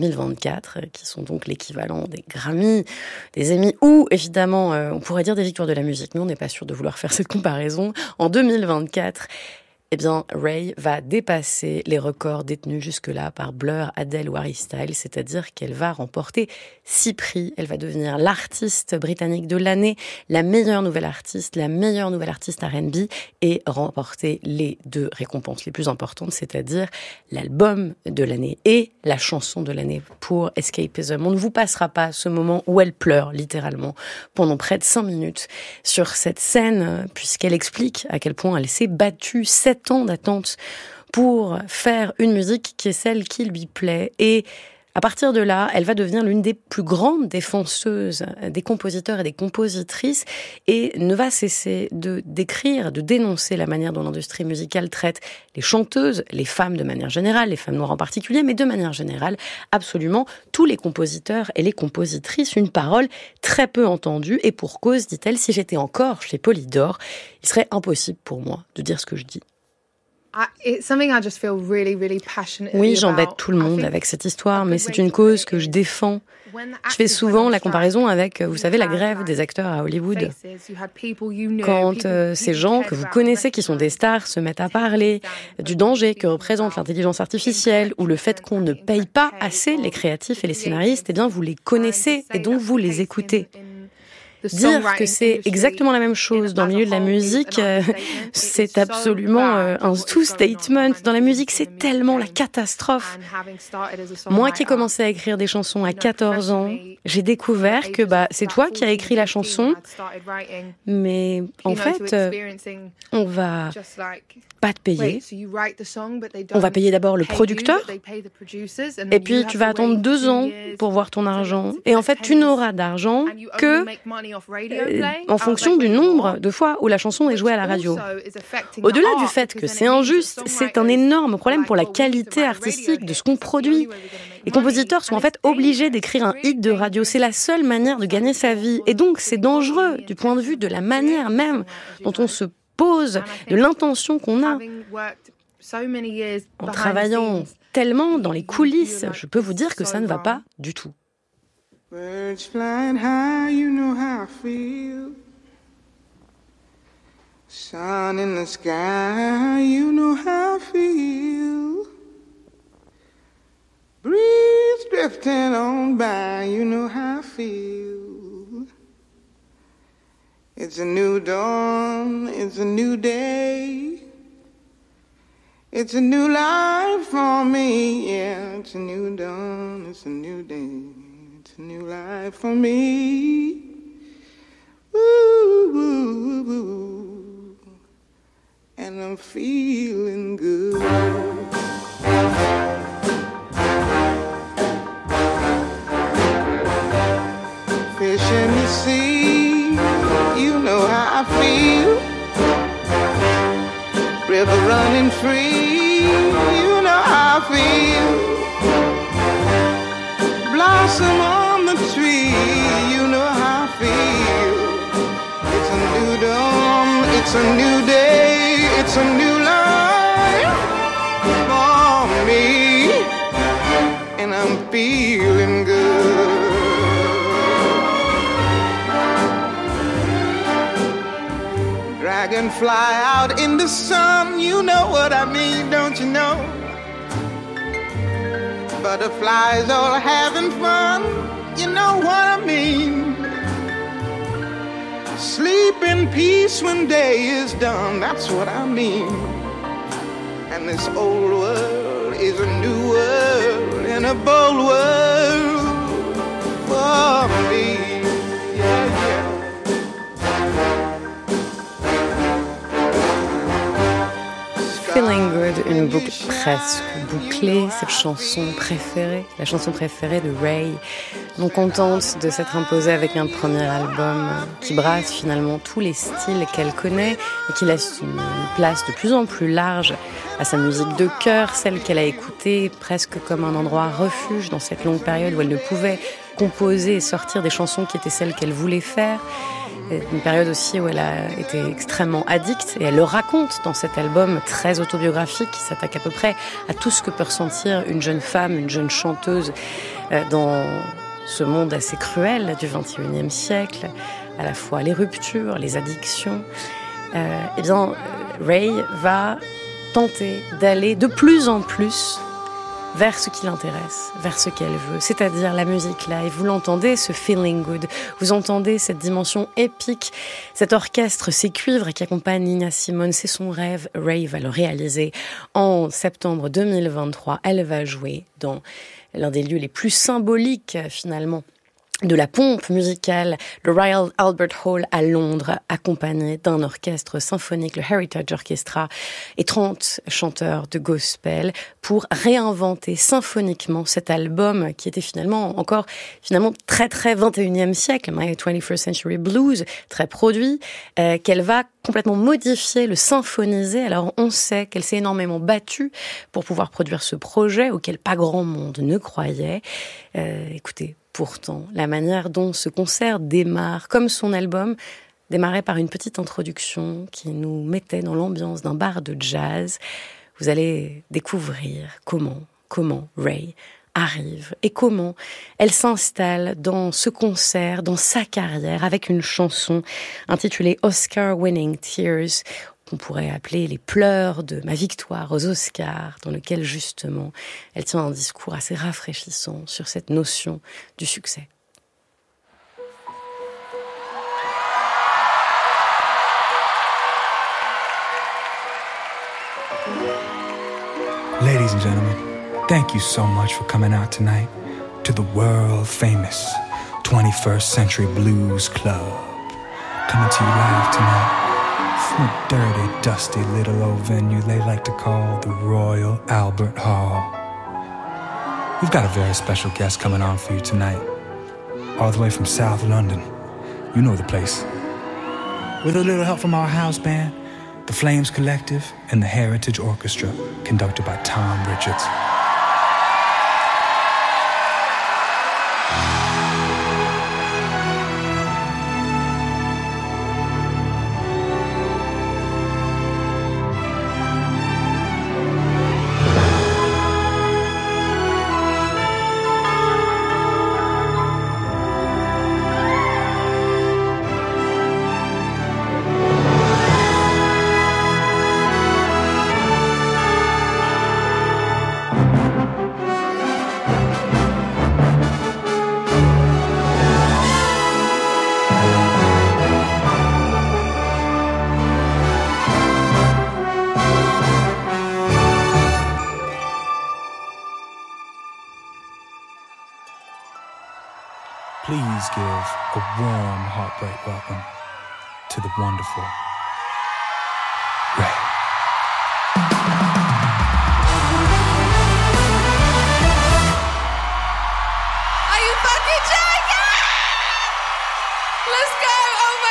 2024, qui sont donc l'équivalent des Grammy, des Emmy ou évidemment on pourrait dire des victoires de la musique, mais on n'est pas sûr de vouloir faire cette comparaison. En 2024, eh bien, Ray va dépasser les records détenus jusque-là par Blur, Adele ou Harry Styles, c'est-à-dire qu'elle va remporter 6 prix. Elle va devenir l'artiste britannique de l'année, la meilleure nouvelle artiste R&B et remporter les 2 récompenses les plus importantes, c'est-à-dire l'album de l'année et la chanson de l'année pour Escapism. On ne vous passera pas ce moment où elle pleure littéralement pendant près de 5 minutes sur cette scène, puisqu'elle explique à quel point elle s'est battue 7 ans d'attente pour faire une musique qui est celle qui lui plaît. Et à partir de là, elle va devenir l'une des plus grandes défenseuses des compositeurs et des compositrices et ne va cesser de décrire, de dénoncer la manière dont l'industrie musicale traite les chanteuses, les femmes de manière générale, les femmes noires en particulier, mais de manière générale, absolument tous les compositeurs et les compositrices. Une parole très peu entendue et pour cause, dit-elle, si j'étais encore chez Polydor, il serait impossible pour moi de dire ce que je dis. Oui, j'embête tout le monde avec cette histoire, mais c'est une cause que je défends. Je fais souvent la comparaison avec, vous savez, la grève des acteurs à Hollywood. Quand ces gens que vous connaissez, qui sont des stars, se mettent à parler du danger que représente l'intelligence artificielle ou le fait qu'on ne paye pas assez les créatifs et les scénaristes, eh bien, vous les connaissez et donc vous les écoutez. Dire que c'est exactement la même chose dans le milieu de la musique, c'est absolument un sous-statement. Dans la musique, c'est tellement la catastrophe. Moi qui ai commencé à écrire des chansons à 14 ans, j'ai découvert que c'est toi qui as écrit la chanson, mais en fait, on va pas te payer. On va payer d'abord le producteur, et puis tu vas attendre 2 ans pour voir ton argent. Et en fait, tu n'auras d'argent que en fonction du nombre de fois où la chanson est jouée à la radio. Au-delà du fait que c'est injuste, c'est un énorme problème pour la qualité artistique de ce qu'on produit. Les compositeurs sont en fait obligés d'écrire un hit de radio. C'est la seule manière de gagner sa vie. Et donc, c'est dangereux du point de vue de la manière même dont on se pose, de l'intention qu'on a. En travaillant tellement dans les coulisses, je peux vous dire que ça ne va pas du tout. Birds flying high, you know how I feel. Sun in the sky, you know how I feel. Breeze drifting on by, you know how I feel. It's a new dawn, it's a new day. It's a new life for me, yeah. It's a new dawn, it's a new day. It's a new life for me. Ooh, ooh, ooh. And I'm feeling good. Fish in the sea, you know how I feel. River running free, you know how I feel. Blossom on the tree, you know how I feel. It's a new dawn, it's a new day, it's a new life for me, and I'm feeling good. Dragonfly out in the sun, you know what I mean, don't you know? Butterflies all having fun, you know what I mean. Sleep in peace when day is done, that's what I mean. And this old world is a new world, and a bold world for me. Yeah, yeah. Feeling Good, une boucle presque bouclée, cette chanson préférée, la chanson préférée de Ray, non contente de s'être imposée avec un premier album qui brasse finalement tous les styles qu'elle connaît et qui laisse une place de plus en plus large à sa musique de cœur, celle qu'elle a écoutée presque comme un endroit refuge dans cette longue période où elle ne pouvait composer et sortir des chansons qui étaient celles qu'elle voulait faire. Une période aussi où elle a été extrêmement addicte et elle le raconte dans cet album très autobiographique qui s'attaque à peu près à tout ce que peut ressentir une jeune femme, une jeune chanteuse dans ce monde assez cruel du XXIe siècle, à la fois les ruptures, les addictions. Ray va tenter d'aller de plus en plus vers ce qui l'intéresse, vers ce qu'elle veut, c'est-à-dire la musique live. Vous l'entendez, ce feeling good, vous entendez cette dimension épique, cet orchestre, ces cuivres qui accompagnent Nina Simone, c'est son rêve. Ray va le réaliser en septembre 2023. Elle va jouer dans l'un des lieux les plus symboliques finalement de la pompe musicale, le Royal Albert Hall à Londres, accompagné d'un orchestre symphonique, le Heritage Orchestra, et 30 chanteurs de gospel pour réinventer symphoniquement cet album qui était finalement très 21e siècle, My 21st Century Blues, très produit, qu'elle va complètement modifier, le symphoniser. Alors on sait qu'elle s'est énormément battue pour pouvoir produire ce projet auquel pas grand monde ne croyait. Écoutez, pourtant, la manière dont ce concert démarre, comme son album, démarrait par une petite introduction qui nous mettait dans l'ambiance d'un bar de jazz. Vous allez découvrir comment Ray arrive et comment elle s'installe dans ce concert, dans sa carrière, avec une chanson intitulée Oscar-Winning Tears, qu'on pourrait appeler les pleurs de ma victoire aux Oscars, dans lequel justement elle tient un discours assez rafraîchissant sur cette notion du succès. Ladies and gentlemen, thank you so much for coming out tonight to the world famous 21st Century Blues Club. Coming to you live tonight from a dirty, dusty little old venue they like to call the Royal Albert Hall. We've got a very special guest coming on for you tonight, all the way from South London. You know the place. With a little help from our house band, the Flames Collective, and the Heritage Orchestra, conducted by Tom Richards. Please give a warm heartbreak welcome to the wonderful Ray. Are you fucking joking? Let's go, oh my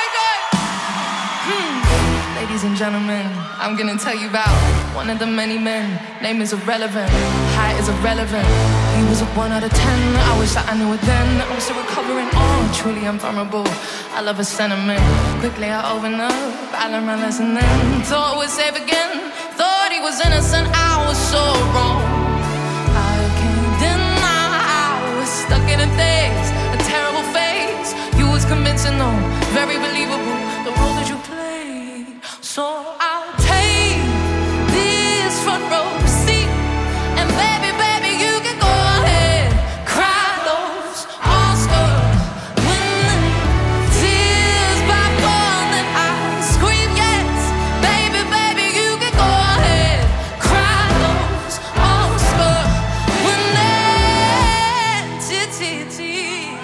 God. Ladies and gentlemen, I'm gonna tell you about one of the many men. Name is irrelevant, height is irrelevant. He was a 1 out of 10, I wish that I knew it then. I'm still recovering, truly I'm vulnerable. I love a sentiment, quickly I open up, I learned my lesson then. Thought it was safe again, thought he was innocent, I was so wrong. I can't deny I was stuck in a daze, a terrible phase. You was convincing though, very believable, the role that you played. So I'll take this front row seat, and baby, you can go ahead, cry those Oscar-winning tears by falling eyes. Scream yes, baby, you can go ahead, cry those Oscar-winning tears.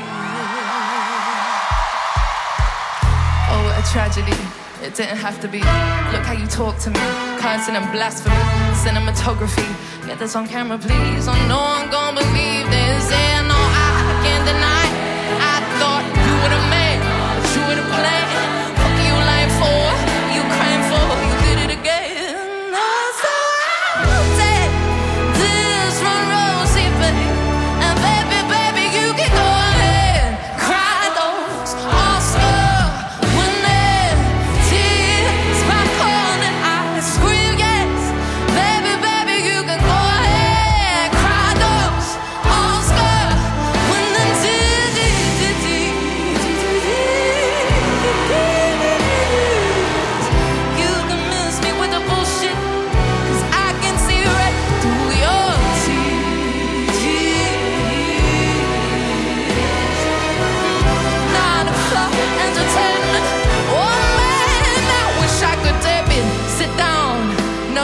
Oh, what a tragedy. It didn't have to be. Look how you talk to me, cursing and blasphemy, cinematography. Get this on camera, please. Oh no, I'm gonna believe this. Yeah, no, I can't deny. I thought you would've made, but you would've played. What are you lying for? You crying for? You did it again. Oh, so I'll take this front row seat, baby. And baby, you can go ahead, cry those Oscar-winning tears by falling eyes. Scream yes, baby, you can go ahead, cry those Oscar-winning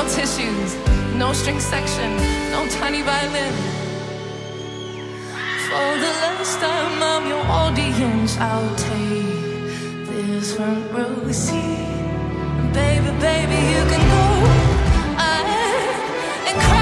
tissues, no string section, no tiny violin. For the last time I'm your audience, I'll take this front row seat. Baby, baby, you can go and cry.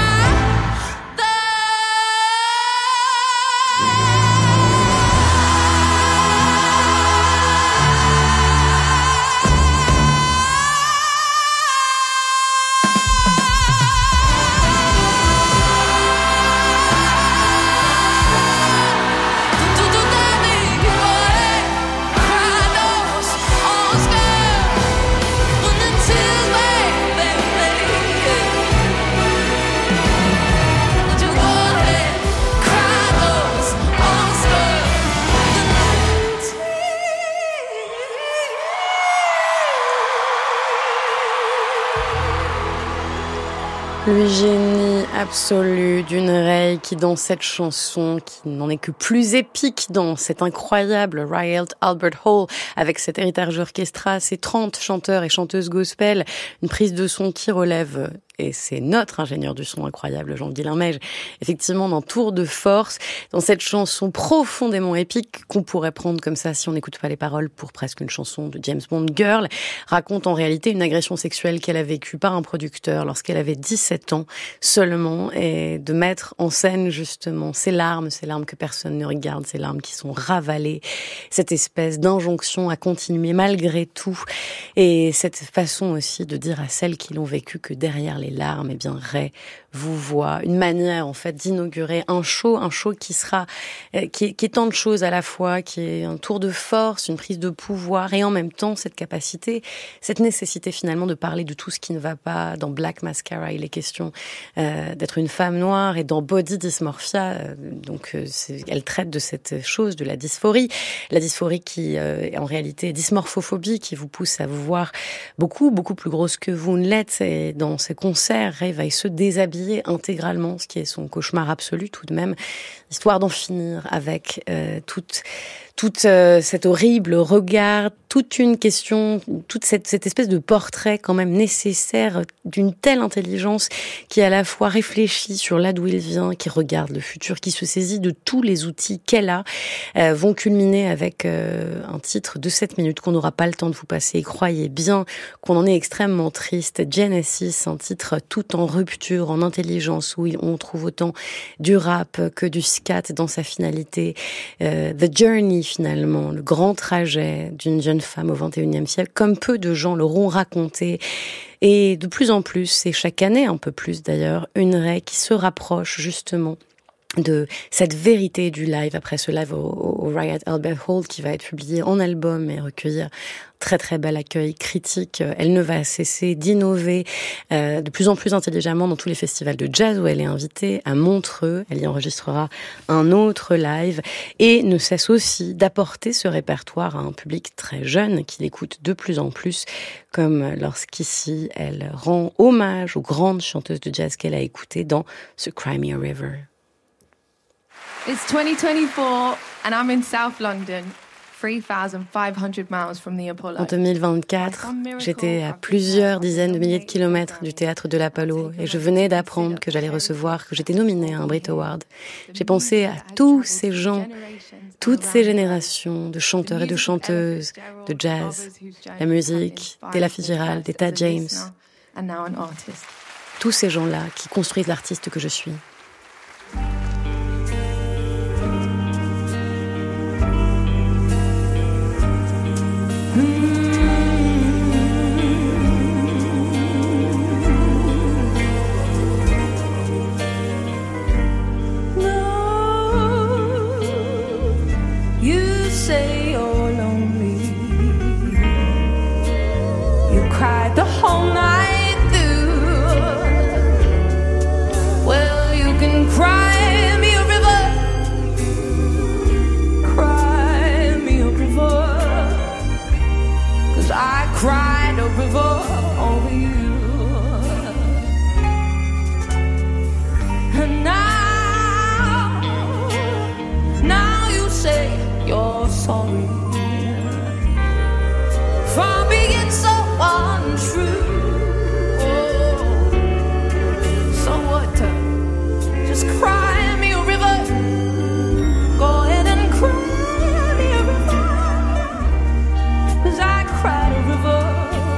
Le génie absolu d'une Ray qui, dans cette chanson, qui n'en est que plus épique dans cet incroyable Royal Albert Hall, avec cet héritage orchestra, ses 30 chanteurs et chanteuses gospel, une prise de son qui relève, et c'est notre ingénieur du son incroyable, Jean-Guilain Meige, effectivement d'un tour de force, dans cette chanson profondément épique qu'on pourrait prendre comme ça si on n'écoute pas les paroles pour presque une chanson de James Bond Girl, raconte en réalité une agression sexuelle qu'elle a vécue par un producteur lorsqu'elle avait 17 ans seulement, et de mettre en scène justement ces larmes que personne ne regarde, ces larmes qui sont ravalées, cette espèce d'injonction à continuer malgré tout, et cette façon aussi de dire à celles qui l'ont vécu que derrière les larmes, eh bien Ray vous voit, une manière en fait d'inaugurer un show qui sera qui est tant de choses à la fois, qui est un tour de force, une prise de pouvoir, et en même temps cette capacité, cette nécessité finalement de parler de tout ce qui ne va pas. Dans Black Mascara, il est question d'être une femme noire, et dans Body Dysmorphia, elle traite de cette chose, de la dysphorie qui en réalité est dysmorphophobie, qui vous pousse à vous voir beaucoup plus grosse que vous ne l'êtes. Et dans ses concerts, Ray va se déshabiller intégralement, ce qui est son cauchemar absolu tout de même, histoire d'en finir avec toute cet horrible regard, toute une question, toute cette espèce de portrait quand même nécessaire d'une telle intelligence qui à la fois réfléchit sur là d'où il vient, qui regarde le futur, qui se saisit de tous les outils qu'elle a, vont culminer avec un titre de 7 minutes qu'on n'aura pas le temps de vous passer. Et croyez bien qu'on en est extrêmement triste. Genesis, un titre tout en rupture, en intelligence, où on trouve autant du rap que du scat dans sa finalité. The Journey, finalement, le grand trajet d'une jeune femme au XXIe siècle, comme peu de gens l'auront raconté. Et de plus en plus, et chaque année un peu plus d'ailleurs, une Ray qui se rapproche justement de cette vérité du live, après ce live au Royal Albert Hall, qui va être publié en album et recueillir très très bel accueil critique. Elle ne va cesser d'innover de plus en plus intelligemment dans tous les festivals de jazz où elle est invitée. À Montreux, elle y enregistrera un autre live, et ne cesse aussi d'apporter ce répertoire à un public très jeune qui l'écoute de plus en plus, comme lorsqu'ici elle rend hommage aux grandes chanteuses de jazz qu'elle a écoutées dans ce Cry Me a River. It's 2024 and I'm in South London, 3,500 miles from the Apollo. En 2024, j'étais à plusieurs dizaines de milliers de kilomètres du théâtre de l'Apollo, et je venais d'apprendre que j'allais recevoir, que j'étais nominée à un Brit Award. J'ai pensé à tous ces gens, toutes ces générations de chanteurs et de chanteuses de jazz, la musique, d'Ella Fitzgerald, d'Etta James. Tous ces gens-là qui construisent l'artiste que je suis.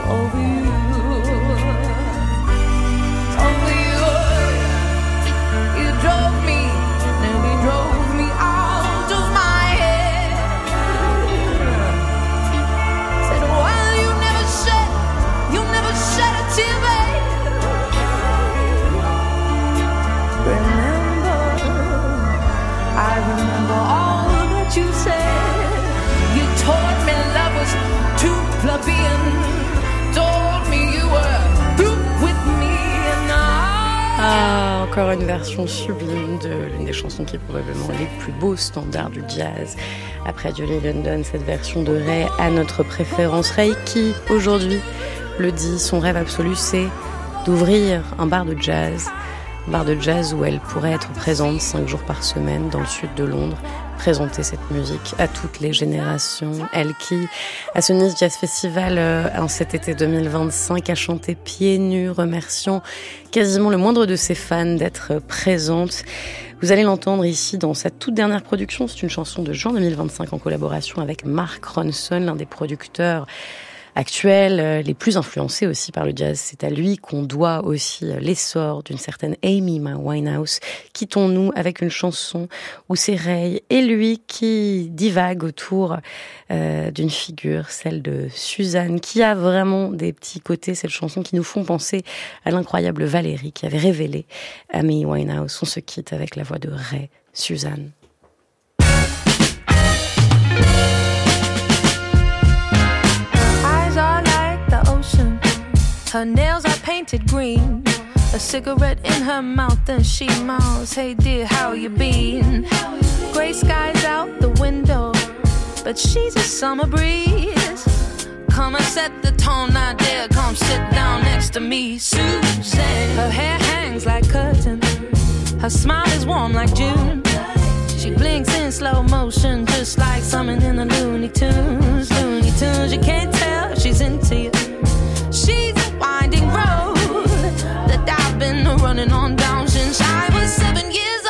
over you, over you. You drove me, nearly drove me out of my head. Said, well, you never shed a tear, babe. I remember all that you said. You told me love was too plebeian. Told me you were through with me and now. Ah, encore une version sublime de l'une des chansons qui est probablement les plus beaux standards du jazz. Après Julie London, cette version de Ray a notre préférence. Ray qui, aujourd'hui, le dit, son rêve absolu, c'est d'ouvrir un bar de jazz. Bar de jazz où elle pourrait être présente 5 jours par semaine dans le sud de Londres, présenter cette musique à toutes les générations. Elle qui, à ce Nice Jazz Festival en cet été 2025, a chanté pieds nus, remerciant quasiment le moindre de ses fans d'être présente. Vous allez l'entendre ici dans sa toute dernière production. C'est une chanson de juin 2025 en collaboration avec Mark Ronson, l'un des producteurs actuels, les plus influencés aussi par le jazz. C'est à lui qu'on doit aussi l'essor d'une certaine Amy Winehouse. Quittons-nous avec une chanson où c'est Ray et lui qui divaguent autour d'une figure, celle de Suzanne, qui a vraiment des petits côtés, cette chanson, qui nous font penser à l'incroyable Valérie qui avait révélé Amy Winehouse. On se quitte avec la voix de Ray, Suzanne. Her nails are painted green, a cigarette in her mouth and she mouths, hey dear, how you been? Gray skies out the window, but she's a summer breeze. Come and set the tone, now dear, come sit down next to me, Suzanne. Her hair hangs like curtains, her smile is warm like June. She blinks in slow motion, just like something in the Looney Tunes. Looney Tunes, you can't tell she's into you. She's a winding road that I've been running on down since I was 7 years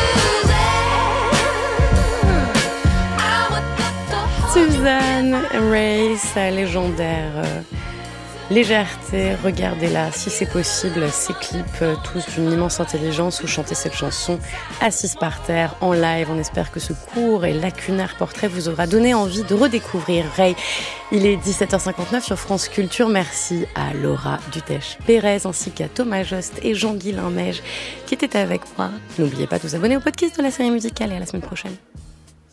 old. Suzanne, Ray, sa légendaire légèreté, regardez-la, si c'est possible, ces clips, tous d'une immense intelligence, où chanter cette chanson assise par terre, en live. On espère que ce court et lacunaire portrait vous aura donné envie de redécouvrir Ray. Il est 17h59 sur France Culture. Merci à Laura Dutèche-Pérez, ainsi qu'à Thomas Jost et Jean-Guilain Neige qui étaient avec moi. N'oubliez pas de vous abonner au podcast de la série musicale et à la semaine prochaine.